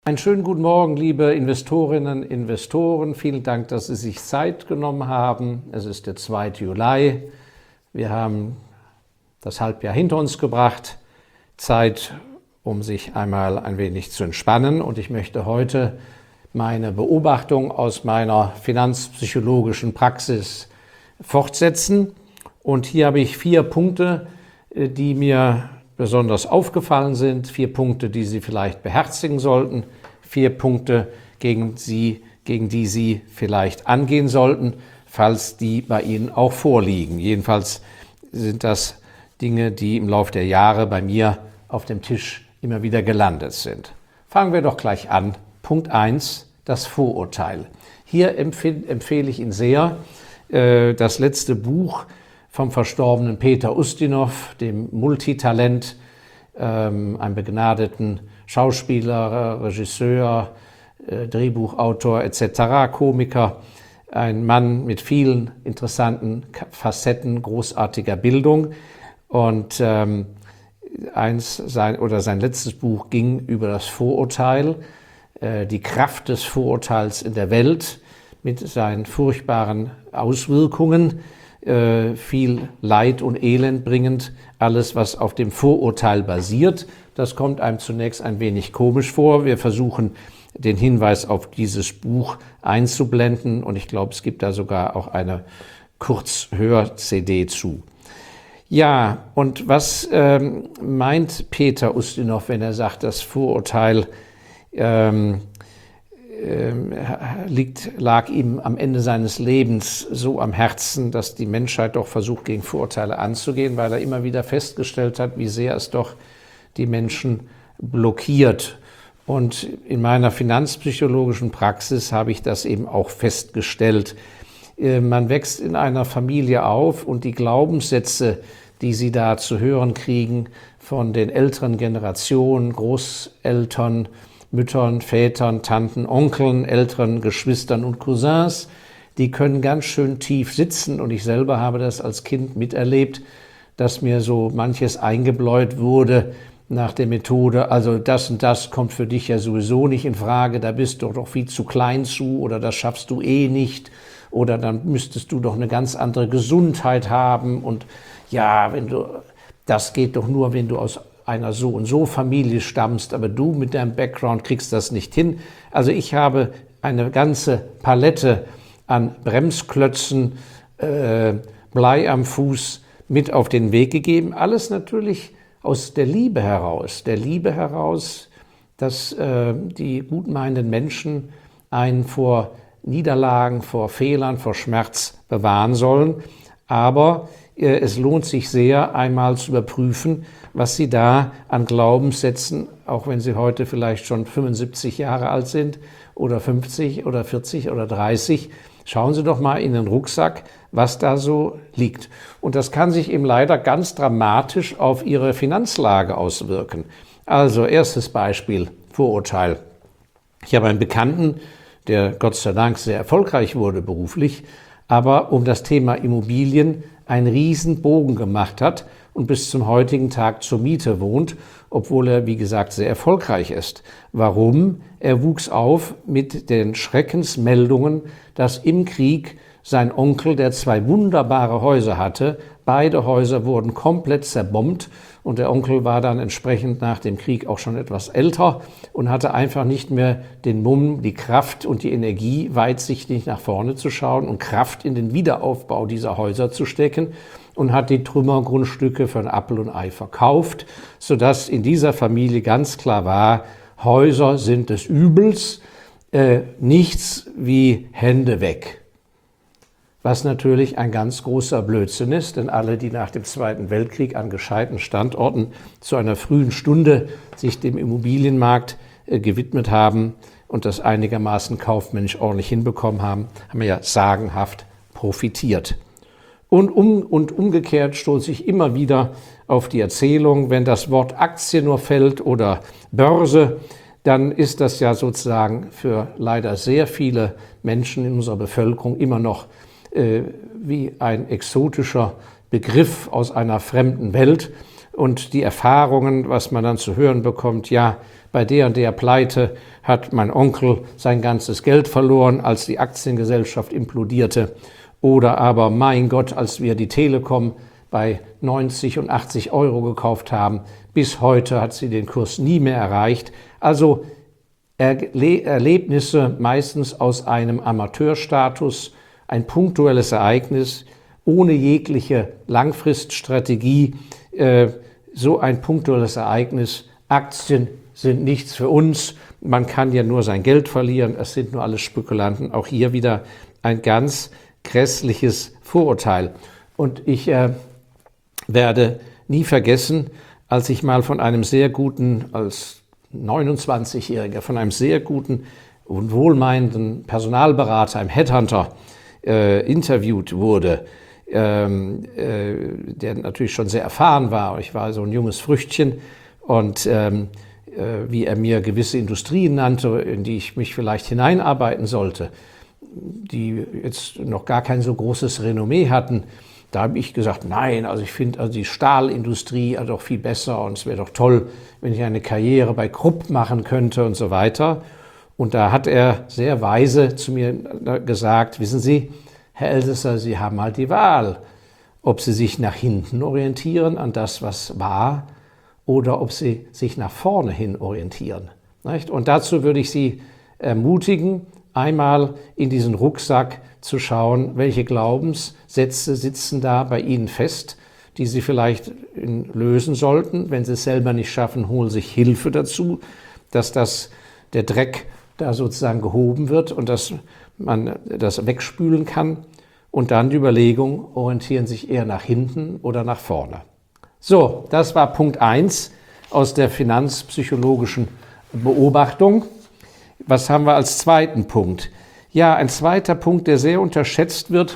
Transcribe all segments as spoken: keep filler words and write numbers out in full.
Einen schönen guten Morgen, liebe Investorinnen, Investoren. Vielen Dank, dass Sie sich Zeit genommen haben. Es ist der zweite Juli. Wir haben das Halbjahr hinter uns gebracht. Zeit, um sich einmal ein wenig zu entspannen. Und ich möchte heute meine Beobachtung aus meiner finanzpsychologischen Praxis fortsetzen. Und hier habe ich vier Punkte, die mir besonders aufgefallen sind, vier Punkte, die Sie vielleicht beherzigen sollten, vier Punkte, gegen, Sie, gegen die Sie vielleicht angehen sollten, falls die bei Ihnen auch vorliegen. Jedenfalls sind das Dinge, die im Laufe der Jahre bei mir auf dem Tisch immer wieder gelandet sind. Fangen wir doch gleich an. Punkt eins, das Vorurteil. Hier empfehle, empfehle ich Ihnen sehr äh, das letzte Buch vom verstorbenen Peter Ustinov, dem Multitalent, ähm, einem begnadeten Schauspieler, Regisseur, äh, Drehbuchautor et cetera, Komiker, ein Mann mit vielen interessanten Facetten, großartiger Bildung. Und ähm, eins sein, oder sein letztes Buch ging über das Vorurteil, äh, die Kraft des Vorurteils in der Welt mit seinen furchtbaren Auswirkungen. Äh, viel Leid und Elend bringend, alles, was auf dem Vorurteil basiert. Das kommt einem zunächst ein wenig komisch vor. Wir versuchen, den Hinweis auf dieses Buch einzublenden und ich glaube, es gibt da sogar auch eine Kurzhör-C D zu. Ja, und was ähm, meint Peter Ustinov, wenn er sagt, das Vorurteil ähm, Liegt, lag ihm am Ende seines Lebens so am Herzen, dass die Menschheit doch versucht, gegen Vorurteile anzugehen, weil er immer wieder festgestellt hat, wie sehr es doch die Menschen blockiert. Und in meiner finanzpsychologischen Praxis habe ich das eben auch festgestellt. Man wächst in einer Familie auf und die Glaubenssätze, die sie da zu hören kriegen von den älteren Generationen, Großeltern, Müttern, Vätern, Tanten, Onkeln, älteren Geschwistern und Cousins, die können ganz schön tief sitzen. Und ich selber habe das als Kind miterlebt, dass mir so manches eingebläut wurde nach der Methode, also das und das kommt für dich ja sowieso nicht in Frage, da bist du doch viel zu klein zu oder das schaffst du eh nicht oder dann müsstest du doch eine ganz andere Gesundheit haben und ja, wenn du, das geht doch nur, wenn du aus einer so und so Familie stammst, aber du mit deinem Background kriegst das nicht hin. Also ich habe eine ganze Palette an Bremsklötzen, äh, Blei am Fuß mit auf den Weg gegeben. Alles natürlich aus der Liebe heraus. Der Liebe heraus, dass äh, die gutmeinenden Menschen einen vor Niederlagen, vor Fehlern, vor Schmerz bewahren sollen. Aber äh, es lohnt sich sehr, einmal zu überprüfen, was Sie da an Glaubenssätzen, auch wenn Sie heute vielleicht schon fünfundsiebzig Jahre alt sind oder fünfzig oder vierzig oder dreißig, schauen Sie doch mal in den Rucksack, was da so liegt. Und das kann sich eben leider ganz dramatisch auf Ihre Finanzlage auswirken. Also erstes Beispiel, Vorurteil. Ich habe einen Bekannten, der Gott sei Dank sehr erfolgreich wurde beruflich, aber um das Thema Immobilien einen riesen Bogen gemacht hat und bis zum heutigen Tag zur Miete wohnt, obwohl er, wie gesagt, sehr erfolgreich ist. Warum? Er wuchs auf mit den Schreckensmeldungen, dass im Krieg sein Onkel, der zwei wunderbare Häuser hatte, beide Häuser wurden komplett zerbombt und der Onkel war dann entsprechend nach dem Krieg auch schon etwas älter und hatte einfach nicht mehr den Mumm, die Kraft und die Energie, weitsichtig nach vorne zu schauen und Kraft in den Wiederaufbau dieser Häuser zu stecken und hat die Trümmergrundstücke für ein Apfel und Ei verkauft, sodass in dieser Familie ganz klar war, Häuser sind des Übels, äh, nichts wie Hände weg. Was natürlich ein ganz großer Blödsinn ist, denn alle, die nach dem Zweiten Weltkrieg an gescheiten Standorten zu einer frühen Stunde sich dem Immobilienmarkt äh, gewidmet haben und das einigermaßen kaufmännisch ordentlich hinbekommen haben, haben ja sagenhaft profitiert. Und, um, und umgekehrt stoße ich immer wieder auf die Erzählung, wenn das Wort Aktie nur fällt oder Börse, dann ist das ja sozusagen für leider sehr viele Menschen in unserer Bevölkerung immer noch äh, wie ein exotischer Begriff aus einer fremden Welt. und die Erfahrungen, was man dann zu hören bekommt, ja, bei der und der Pleite hat mein Onkel sein ganzes Geld verloren, als die Aktiengesellschaft implodierte. Oder aber, mein Gott, als wir die Telekom bei neunzig und achtzig Euro gekauft haben, bis heute hat sie den Kurs nie mehr erreicht. Also Erle- Erlebnisse meistens aus einem Amateurstatus, ein punktuelles Ereignis, ohne jegliche Langfriststrategie, äh, so ein punktuelles Ereignis. Aktien sind nichts für uns, man kann ja nur sein Geld verlieren, es sind nur alles Spekulanten. Auch hier wieder ein ganz grässliches Vorurteil. Und ich äh, werde nie vergessen, als ich mal von einem sehr guten, als neunundzwanzigjähriger, von einem sehr guten und wohlmeinenden Personalberater, einem Headhunter, äh, interviewt wurde, ähm, äh, der natürlich schon sehr erfahren war. Ich war so ein junges Früchtchen und ähm, äh, wie er mir gewisse Industrien nannte, in die ich mich vielleicht hineinarbeiten sollte, die jetzt noch gar kein so großes Renommee hatten, da habe ich gesagt, nein, also ich finde also die Stahlindustrie also doch viel besser und es wäre doch toll, wenn ich eine Karriere bei Krupp machen könnte und so weiter. Und da hat er sehr weise zu mir gesagt, wissen Sie, Herr Elsässer, Sie haben halt die Wahl, ob Sie sich nach hinten orientieren an das, was war, oder ob Sie sich nach vorne hin orientieren. Und dazu würde ich Sie ermutigen, einmal in diesen Rucksack zu schauen, welche Glaubenssätze sitzen da bei Ihnen fest, die Sie vielleicht lösen sollten. Wenn Sie es selber nicht schaffen, holen Sie sich Hilfe dazu, dass das, der Dreck da sozusagen gehoben wird und dass man das wegspülen kann. Und dann die Überlegung, orientieren Sie sich eher nach hinten oder nach vorne. So, das war Punkt eins aus der finanzpsychologischen Beobachtung. Was haben wir als zweiten Punkt? Ja, ein zweiter Punkt, der sehr unterschätzt wird,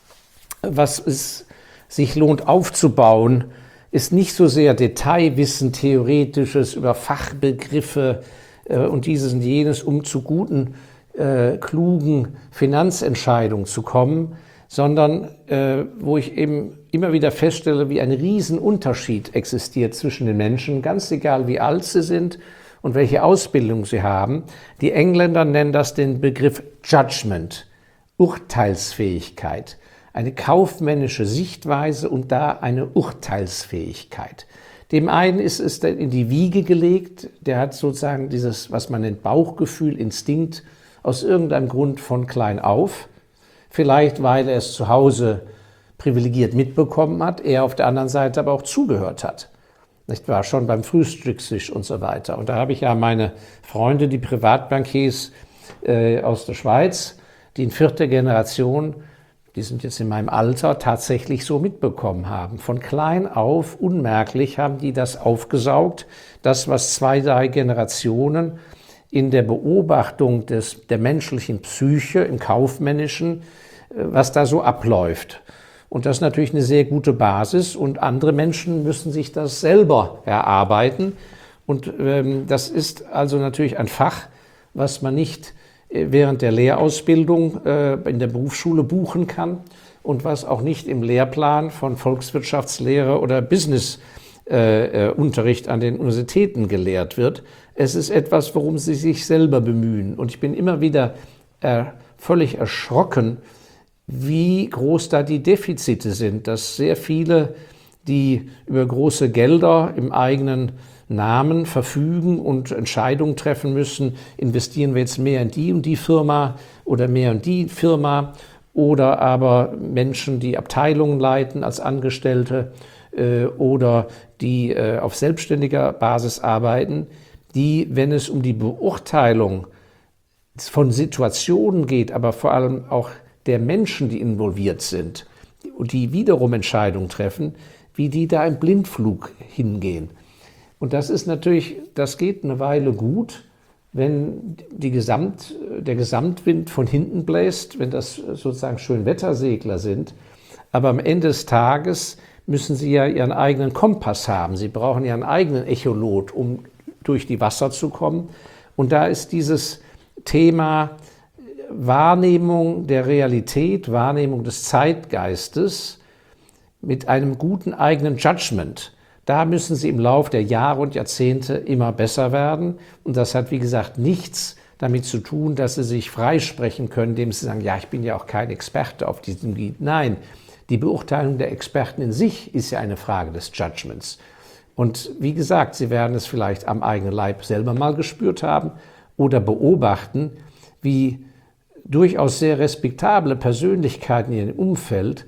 was es sich lohnt aufzubauen, ist nicht so sehr Detailwissen, Theoretisches über Fachbegriffe äh, und dieses und jenes, um zu guten, äh, klugen Finanzentscheidungen zu kommen, sondern äh, wo ich eben immer wieder feststelle, wie ein Riesenunterschied existiert zwischen den Menschen, ganz egal wie alt sie sind und welche Ausbildung sie haben. Die Engländer nennen das den Begriff Judgment, Urteilsfähigkeit, eine kaufmännische Sichtweise und da eine Urteilsfähigkeit. Dem einen ist es dann in die Wiege gelegt, der hat sozusagen dieses, was man nennt, Bauchgefühl, Instinkt, aus irgendeinem Grund von klein auf. Vielleicht, weil er es zu Hause privilegiert mitbekommen hat, er auf der anderen Seite aber auch zugehört hat. Nicht wahr? Schon beim Frühstückstisch und so weiter. Und da habe ich ja meine Freunde, die Privatbankiers äh, aus der Schweiz, die in vierter Generation, die sind jetzt in meinem Alter, tatsächlich so mitbekommen haben. Von klein auf, unmerklich, haben die das aufgesaugt, das, was zwei, drei Generationen in der Beobachtung des, der menschlichen Psyche, im Kaufmännischen, was da so abläuft. Und das ist natürlich eine sehr gute Basis und andere Menschen müssen sich das selber erarbeiten. Und ähm, das ist also natürlich ein Fach, was man nicht während der Lehrausbildung äh, in der Berufsschule buchen kann und was auch nicht im Lehrplan von Volkswirtschaftslehre oder Business-Unterricht äh, an den Universitäten gelehrt wird. Es ist etwas, worum sie sich selber bemühen. Und ich bin immer wieder äh, völlig erschrocken, wie groß da die Defizite sind, dass sehr viele, die über große Gelder im eigenen Namen verfügen und Entscheidungen treffen müssen, investieren wir jetzt mehr in die und die Firma oder mehr in die Firma, oder aber Menschen, die Abteilungen leiten als Angestellte äh, oder die äh, auf selbstständiger Basis arbeiten, die, wenn es um die Beurteilung von Situationen geht, aber vor allem auch der Menschen, die involviert sind und die wiederum Entscheidungen treffen, wie die da im Blindflug hingehen. Und das ist natürlich, das geht eine Weile gut, wenn die Gesamt, der Gesamtwind von hinten bläst, wenn das sozusagen Schönwettersegler sind. Aber am Ende des Tages müssen sie ja ihren eigenen Kompass haben. Sie brauchen ja einen eigenen Echolot, um durch die Wasser zu kommen. Und da ist dieses Thema Wahrnehmung der Realität, Wahrnehmung des Zeitgeistes mit einem guten eigenen Judgment. Da müssen sie im Laufe der Jahre und Jahrzehnte immer besser werden. Und das hat, wie gesagt, nichts damit zu tun, dass sie sich freisprechen können, indem sie sagen, ja, ich bin ja auch kein Experte auf diesem Gebiet. Nein, die Beurteilung der Experten in sich ist ja eine Frage des Judgments. Und wie gesagt, sie werden es vielleicht am eigenen Leib selber mal gespürt haben oder beobachten, wie durchaus sehr respektable Persönlichkeiten in ihrem Umfeld,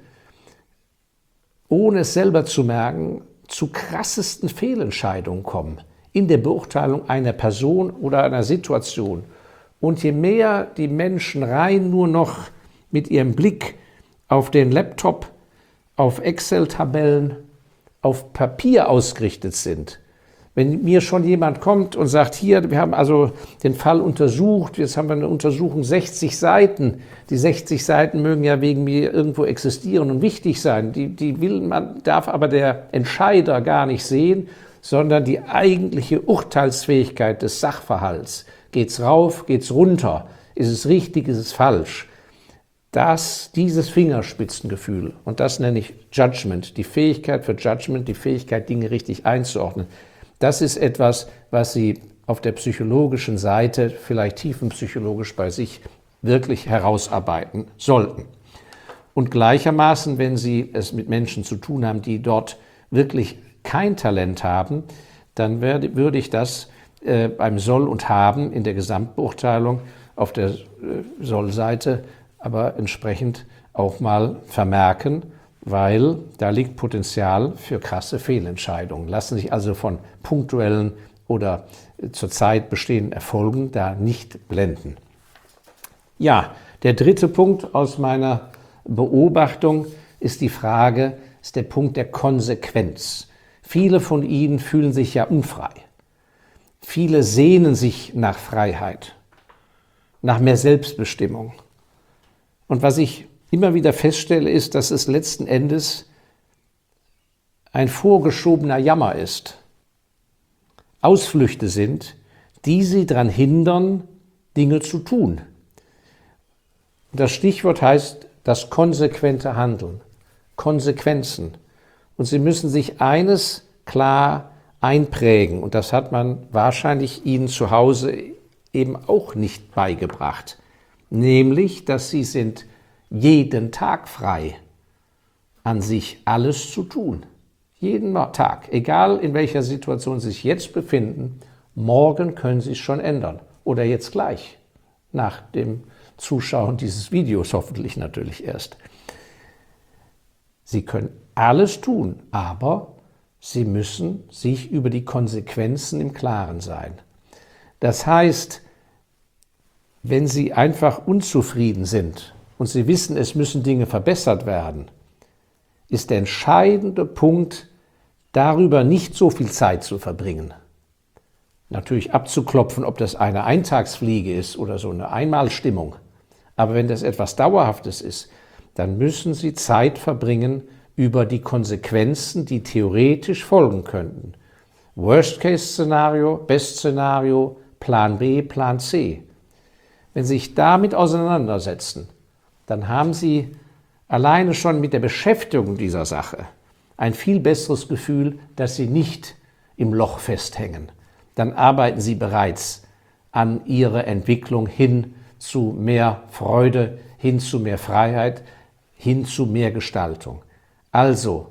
ohne es selber zu merken, zu krassesten Fehlentscheidungen kommen in der Beurteilung einer Person oder einer Situation. Und je mehr die Menschen rein nur noch mit ihrem Blick auf den Laptop, auf Excel-Tabellen, auf Papier ausgerichtet sind, wenn mir schon jemand kommt und sagt, hier, wir haben also den Fall untersucht, jetzt haben wir eine Untersuchung, sechzig Seiten. Die sechzig Seiten mögen ja wegen mir irgendwo existieren und wichtig sein. Die, die will man, darf aber der Entscheider gar nicht sehen, sondern die eigentliche Urteilsfähigkeit des Sachverhalts. Geht's rauf, geht's runter? Ist es richtig, ist es falsch? Das, dieses Fingerspitzengefühl, und das nenne ich Judgment, die Fähigkeit für Judgment, die Fähigkeit, Dinge richtig einzuordnen, das ist etwas, was Sie auf der psychologischen Seite, vielleicht tiefenpsychologisch bei sich, wirklich herausarbeiten sollten. Und gleichermaßen, wenn Sie es mit Menschen zu tun haben, die dort wirklich kein Talent haben, dann werde, würde ich das äh, beim Soll und Haben in der Gesamtbeurteilung auf der äh, Soll-Seite aber entsprechend auch mal vermerken, weil da liegt Potenzial für krasse Fehlentscheidungen. Lassen sich also von punktuellen oder zurzeit bestehenden Erfolgen da nicht blenden. Ja, der dritte Punkt aus meiner Beobachtung ist die Frage, ist der Punkt der Konsequenz. Viele von Ihnen fühlen sich ja unfrei. Viele sehnen sich nach Freiheit, nach mehr Selbstbestimmung. Und was ich immer wieder feststelle, ist, dass es letzten Endes ein vorgeschobener Jammer ist. Ausflüchte sind, die sie daran hindern, Dinge zu tun. Das Stichwort heißt das konsequente Handeln, Konsequenzen. Und Sie müssen sich eines klar einprägen, und das hat man wahrscheinlich Ihnen zu Hause eben auch nicht beigebracht. Nämlich, dass sie sind jeden Tag frei, an sich alles zu tun. Jeden Tag, egal in welcher Situation Sie sich jetzt befinden, morgen können Sie es schon ändern. Oder jetzt gleich, nach dem Zuschauen dieses Videos hoffentlich natürlich erst. Sie können alles tun, aber Sie müssen sich über die Konsequenzen im Klaren sein. Das heißt, wenn Sie einfach unzufrieden sind und Sie wissen, es müssen Dinge verbessert werden, ist der entscheidende Punkt, darüber nicht so viel Zeit zu verbringen. Natürlich abzuklopfen, ob das eine Eintagsfliege ist oder so eine Einmalstimmung. Aber wenn das etwas Dauerhaftes ist, dann müssen Sie Zeit verbringen über die Konsequenzen, die theoretisch folgen könnten. Worst-Case-Szenario, Best-Szenario, Plan B, Plan C. Wenn Sie sich damit auseinandersetzen, dann haben Sie alleine schon mit der Beschäftigung dieser Sache ein viel besseres Gefühl, dass Sie nicht im Loch festhängen. Dann arbeiten Sie bereits an Ihrer Entwicklung hin zu mehr Freude, hin zu mehr Freiheit, hin zu mehr Gestaltung. Also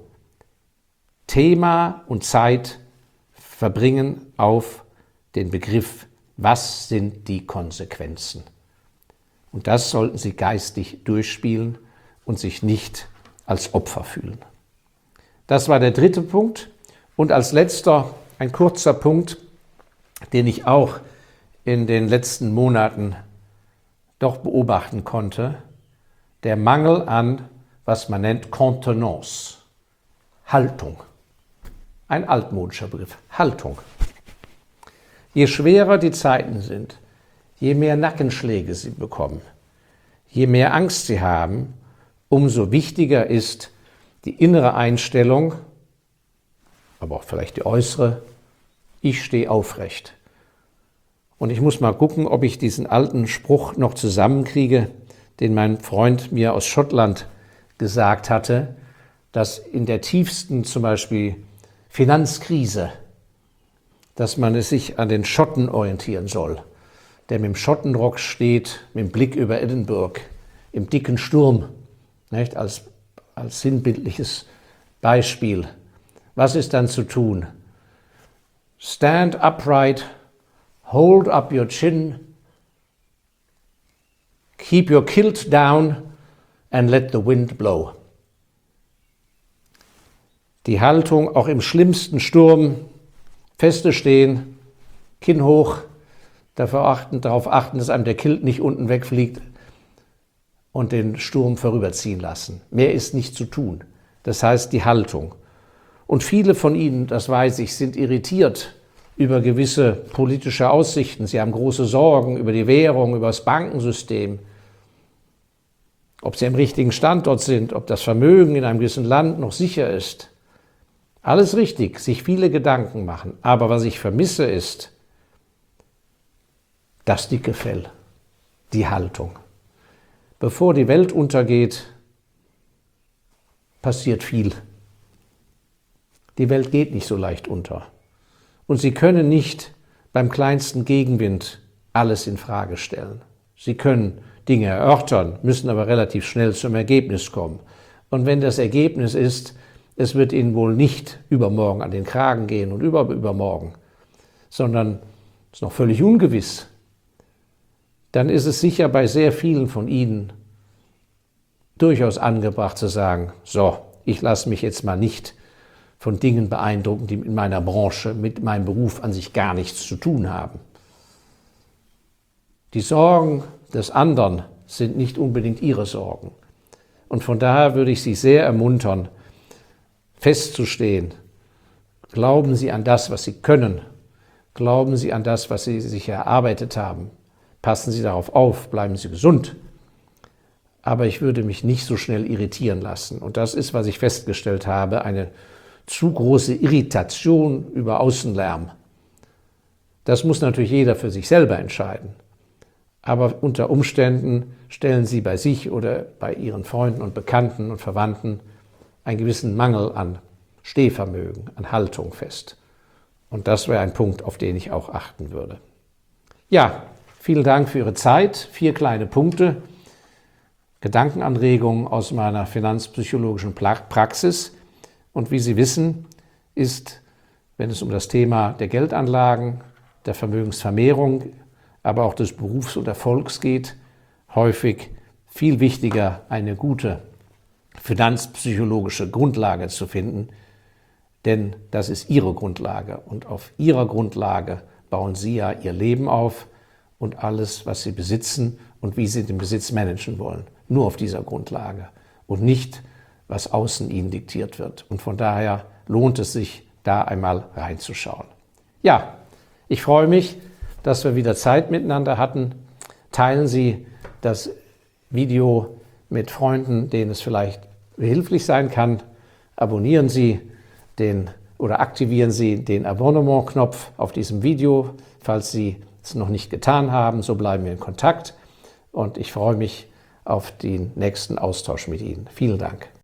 Thema und Zeit verbringen auf den Begriff, was sind die Konsequenzen? Und das sollten Sie geistig durchspielen und sich nicht als Opfer fühlen. Das war der dritte Punkt. Und als letzter ein kurzer Punkt, den ich auch in den letzten Monaten doch beobachten konnte, der Mangel an, was man nennt, Contenance, Haltung. Ein altmodischer Begriff, Haltung. Je schwerer die Zeiten sind, je mehr Nackenschläge Sie bekommen, je mehr Angst Sie haben, umso wichtiger ist die innere Einstellung, aber auch vielleicht die äußere, ich stehe aufrecht. Und ich muss mal gucken, ob ich diesen alten Spruch noch zusammenkriege, den mein Freund mir aus Schottland gesagt hatte, dass in der tiefsten zum Beispiel Finanzkrise, dass man es sich an den Schotten orientieren soll, der mit dem Schottenrock steht, mit dem Blick über Edinburgh, im dicken Sturm, nicht? Als, als sinnbildliches Beispiel. Was ist dann zu tun? Stand upright, hold up your chin, keep your kilt down and let the wind blow. Die Haltung auch im schlimmsten Sturm, feste stehen, Kinn hoch, dafür achten, darauf achten, dass einem der Kilt nicht unten wegfliegt und den Sturm vorüberziehen lassen. Mehr ist nicht zu tun. Das heißt die Haltung. Und viele von Ihnen, das weiß ich, sind irritiert über gewisse politische Aussichten. Sie haben große Sorgen über die Währung, über das Bankensystem, ob sie am richtigen Standort sind, ob das Vermögen in einem gewissen Land noch sicher ist. Alles richtig, sich viele Gedanken machen. Aber was ich vermisse ist das dicke Fell, die Haltung. Bevor die Welt untergeht, passiert viel. Die Welt geht nicht so leicht unter. Und Sie können nicht beim kleinsten Gegenwind alles in Frage stellen. Sie können Dinge erörtern, müssen aber relativ schnell zum Ergebnis kommen. Und wenn das Ergebnis ist, es wird Ihnen wohl nicht übermorgen an den Kragen gehen und über, übermorgen, sondern es ist noch völlig ungewiss, dann ist es sicher bei sehr vielen von Ihnen durchaus angebracht zu sagen, so, ich lasse mich jetzt mal nicht von Dingen beeindrucken, die mit meiner Branche, mit meinem Beruf an sich gar nichts zu tun haben. Die Sorgen des anderen sind nicht unbedingt Ihre Sorgen. Und von daher würde ich Sie sehr ermuntern, festzustehen. Glauben Sie an das, was Sie können. Glauben Sie an das, was Sie sich erarbeitet haben. Passen Sie darauf auf, bleiben Sie gesund. Aber ich würde mich nicht so schnell irritieren lassen. Und das ist, was ich festgestellt habe, eine zu große Irritation über Außenlärm. Das muss natürlich jeder für sich selber entscheiden. Aber unter Umständen stellen Sie bei sich oder bei Ihren Freunden und Bekannten und Verwandten einen gewissen Mangel an Stehvermögen, an Haltung fest. Und das wäre ein Punkt, auf den ich auch achten würde. Ja, vielen Dank für Ihre Zeit. Vier kleine Punkte, Gedankenanregungen aus meiner finanzpsychologischen Praxis. Und wie Sie wissen, ist, wenn es um das Thema der Geldanlagen, der Vermögensvermehrung, aber auch des Berufs und Erfolgs geht, häufig viel wichtiger, eine gute finanzpsychologische Grundlage zu finden, denn das ist Ihre Grundlage und auf Ihrer Grundlage bauen Sie ja Ihr Leben auf und alles, was Sie besitzen und wie Sie den Besitz managen wollen, nur auf dieser Grundlage und nicht, was außen Ihnen diktiert wird. Und von daher lohnt es sich, da einmal reinzuschauen. Ja, ich freue mich, dass wir wieder Zeit miteinander hatten. Teilen Sie das Video mit Freunden, denen es vielleicht behilflich sein kann. Abonnieren Sie den oder aktivieren Sie den Abonnement-Knopf auf diesem Video, falls Sie es noch nicht getan haben. So bleiben wir in Kontakt und ich freue mich auf den nächsten Austausch mit Ihnen. Vielen Dank.